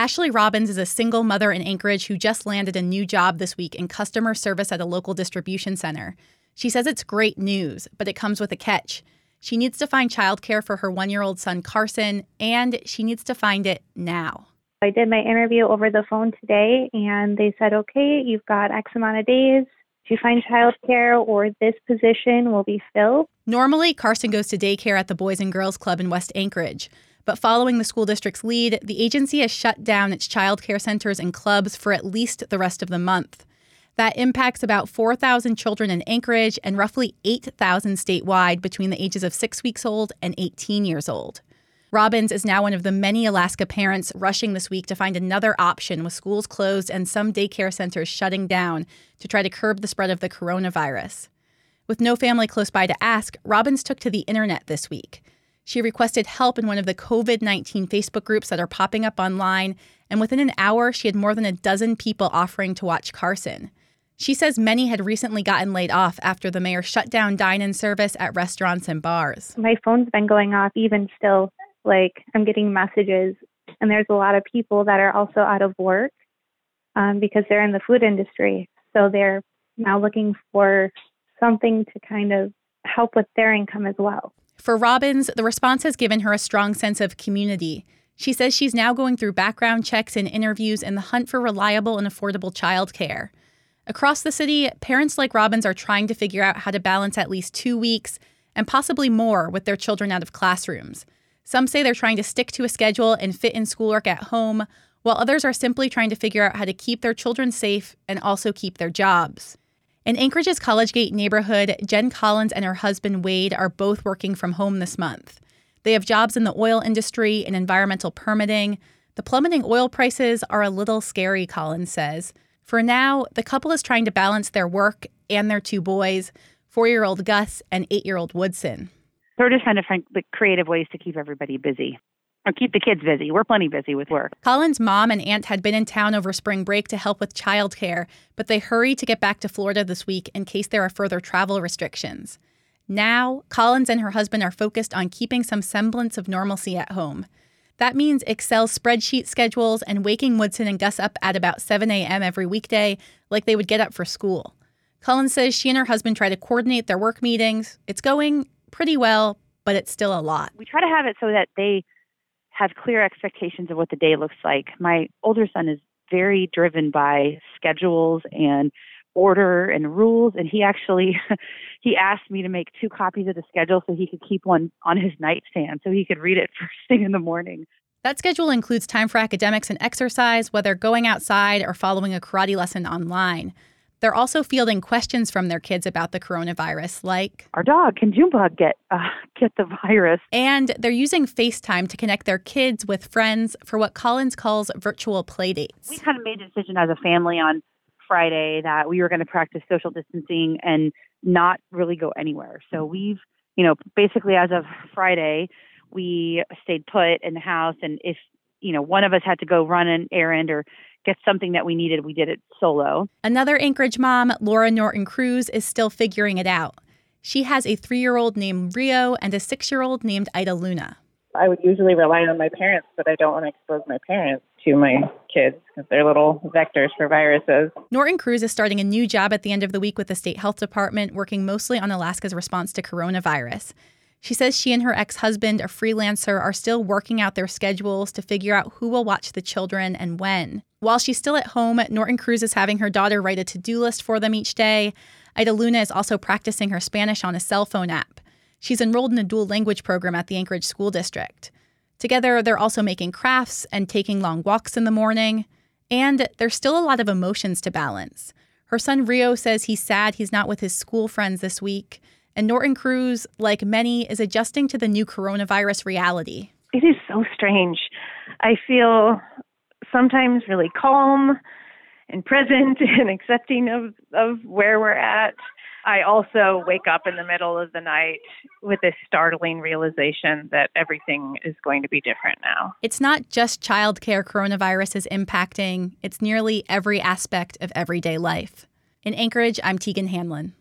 Ashley Robbins is a single mother in Anchorage who just landed a new job this week in customer service at a local distribution center. She says it's great news, but it comes with a catch. She needs to find childcare for her 1-year-old son, Carson, and she needs to find it now. I did my interview over the phone today, and they said, okay, you've got X amount of days to find childcare or this position will be filled. Normally, Carson goes to daycare at the Boys and Girls Club in West Anchorage. But following the school district's lead, the agency has shut down its child care centers and clubs for at least the rest of the month. That impacts about 4,000 children in Anchorage and roughly 8,000 statewide between the ages of 6 weeks old and 18 years old. Robbins is now one of the many Alaska parents rushing this week to find another option with schools closed and some daycare centers shutting down to try to curb the spread of the coronavirus. With no family close by to ask, Robbins took to the internet this week. She requested help in one of the COVID-19 Facebook groups that are popping up online, and within an hour, she had more than a dozen people offering to watch Carson. She says many had recently gotten laid off after the mayor shut down dine-in service at restaurants and bars. My phone's been going off even still. I'm getting messages, and there's a lot of people that are also out of work because they're in the food industry. So they're now looking for something to kind of help with their income as well. For Robbins, the response has given her a strong sense of community. She says she's now going through background checks and interviews in the hunt for reliable and affordable childcare. Across the city, parents like Robbins are trying to figure out how to balance at least 2 weeks and possibly more with their children out of classrooms. Some say they're trying to stick to a schedule and fit in schoolwork at home, while others are simply trying to figure out how to keep their children safe and also keep their jobs. In Anchorage's College Gate neighborhood, Jen Collins and her husband Wade are both working from home this month. They have jobs in the oil industry and environmental permitting. The plummeting oil prices are a little scary, Collins says. For now, the couple is trying to balance their work and their 2 boys, 4-year-old Gus and 8-year-old Woodson. So we're just trying to find creative ways to keep everybody busy. Or keep the kids busy. We're plenty busy with work. Colin's mom and aunt had been in town over spring break to help with childcare, but they hurried to get back to Florida this week in case there are further travel restrictions. Now, Collins and her husband are focused on keeping some semblance of normalcy at home. That means Excel spreadsheet schedules and waking Woodson and Gus up at about 7 a.m. every weekday like they would get up for school. Collins says she and her husband try to coordinate their work meetings. It's going pretty well, but it's still a lot. We try to have it so that they have clear expectations of what the day looks like. My older son is very driven by schedules and order and rules, and he asked me to make 2 copies of the schedule so he could keep one on his nightstand so he could read it first thing in the morning. That schedule includes time for academics and exercise, whether going outside or following a karate lesson online. They're also fielding questions from their kids about the coronavirus, like, our dog, can Junebug get the virus? And they're using FaceTime to connect their kids with friends for what Collins calls virtual play dates. We kind of made a decision as a family on Friday that we were going to practice social distancing and not really go anywhere. So we've, basically as of Friday, we stayed put in the house. And if, one of us had to go run an errand or get something that we needed, we did it solo. Another Anchorage mom, Laura Norton Cruz, is still figuring it out. She has a 3-year-old named Rio and a 6-year-old named Ida Luna. I would usually rely on my parents, but I don't want to expose my parents to my kids because they're little vectors for viruses. Norton Cruz is starting a new job at the end of the week with the state health department, working mostly on Alaska's response to coronavirus. She says she and her ex-husband, a freelancer, are still working out their schedules to figure out who will watch the children and when. While she's still at home, Norton Cruz is having her daughter write a to-do list for them each day. Ida Luna is also practicing her Spanish on a cell phone app. She's enrolled in a dual language program at the Anchorage School District. Together, they're also making crafts and taking long walks in the morning. And there's still a lot of emotions to balance. Her son Rio says he's sad he's not with his school friends this week. And Norton Cruz, like many, is adjusting to the new coronavirus reality. It is so strange. I feel sometimes really calm and present and accepting of where we're at. I also wake up in the middle of the night with this startling realization that everything is going to be different now. It's not just childcare coronavirus is impacting. It's nearly every aspect of everyday life. In Anchorage, I'm Tegan Hanlon.